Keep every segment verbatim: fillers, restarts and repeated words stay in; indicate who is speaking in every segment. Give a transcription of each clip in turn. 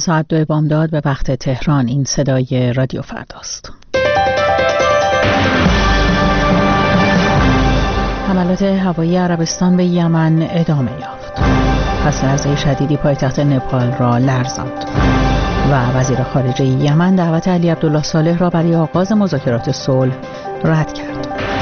Speaker 1: ساعت دو بامداد به وقت تهران. این صدای رادیو فرداست. حملات هوایی عربستان به یمن ادامه یافت. پس لرزه شدیدی پایتخت نپال را لرزاند و وزیر خارجه یمن دعوت علی عبدالله صالح را برای آغاز مذاکرات صلح رد کرد.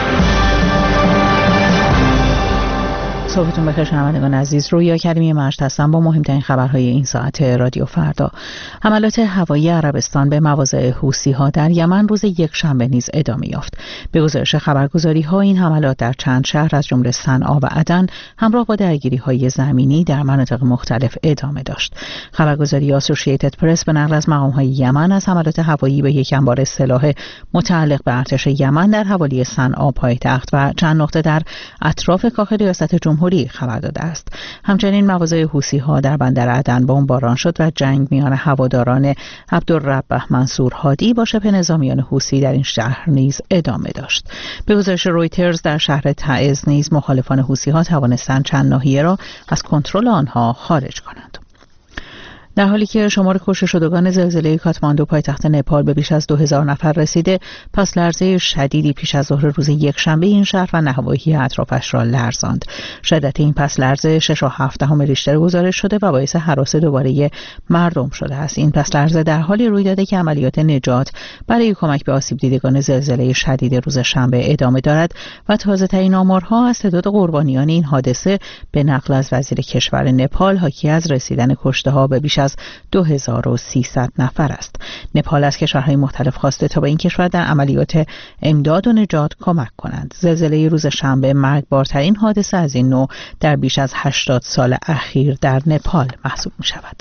Speaker 1: صبحتون بخیر شنوندگان عزیز، رویا کریمی مجد هستم با مهمترین خبرهای این ساعت رادیو فردا. حملات هوایی عربستان به مواضع حوثی‌ها در یمن روز یکشنبه نیز ادامه یافت. به گزارش خبرگزاری‌ها این حملات در چند شهر از جمله صنعا و عدن همراه با درگیری‌های زمینی در مناطق مختلف ادامه داشت. خبرگزاری آسوشییتد پرس به نقل از مقام‌های یمن از حملات هوایی به یک انبار سلاح متعلق به ارتش یمن در حوالی صنعا پایتخت و چند نقطه در اطراف کاخ ریاست جمهوری خبر داده است. همچنین مواضع حوثی‌ها در بندر عدن بمباران شد و جنگ میان هواداران عبدالرب منصور هادی با شبه نظامیان حوثی در این شهر نیز ادامه داشت. به گزارش رویترز در شهر تعز نیز مخالفان حوثی‌ها توانستند چند ناحیه را از کنترل آنها خارج کنند. در حالی که شمار کشته شدگان زلزله کاتماندو پایتخت نپال به بیش از دو هزار نفر رسیده، پس لرزه شدیدی پیش از ظهر روز یکشنبه این شهر و نواحی اطرافش را لرزاند. شدت این پس لرزه شش و هفت دهم ریشتر گزارش شده و باعث هراس دوباره مردم شده است. این پس لرزه در حالی روی داده که عملیات نجات برای کمک به آسیب دیدگان زلزله شدید روز شنبه ادامه دارد و تازه‌ترین آمارها از تعداد قربانیان این حادثه به نقل از وزیر کشور نپال حاکی از رسیدن کشته‌ها به بیش از دو هزار و سیصد نفر است. نپال از کشورهای مختلف خواسته تا به این کشور در عملیات امداد و نجات کمک کنند. زلزله روز شنبه مرگبارترین حادثه از این نوع در بیش از هشتاد سال اخیر در نپال محسوب می شود.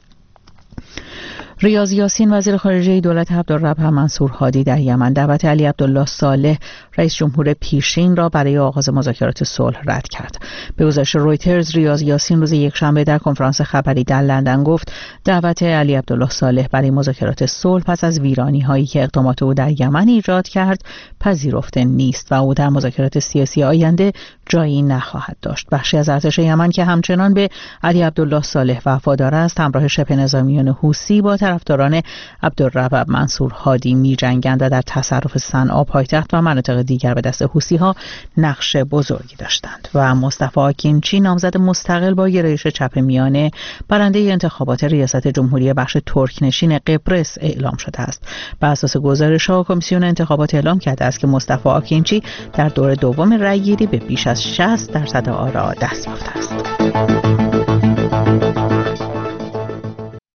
Speaker 1: ریاض یاسین وزیر خارجه دولت عبدالرب منصور هادی در یمن دعوت علی عبدالله صالح رئیس جمهور پیشین را برای آغاز مذاکرات صلح رد کرد. به گزارش رویترز ریاض یاسین روز یکشنبه در کنفرانس خبری در لندن گفت دعوت علی عبدالله صالح برای مذاکرات صلح پس از ویرانی هایی که اقدامات او در یمن ایجاد کرد پذیرفته نیست و او در مذاکرات سیاسی آینده جایی نخواهد داشت. بخشی از ارتش یمن که همچنان به علی عبدالله صالح وفادار است همراه شبه نظامیان حوثی با طرفداران عبدالرب منصور هادی می‌جنگند و در تصرف صنعا پایتخت و مناطق دیگر به دست حوثی‌ها نقش بزرگی داشتند. و مصطفی آکینچی نامزد مستقل با گرایش چپ میانه برنده انتخابات ریاست جمهوری بخش ترکنشین قبرس اعلام شده است. بر اساس گزارش‌ها کمیسیون انتخابات اعلام کرده است که مصطفی آکینچی در دور دوم رأی‌گیری به بیش از شصت درصد آرا دست یافته است.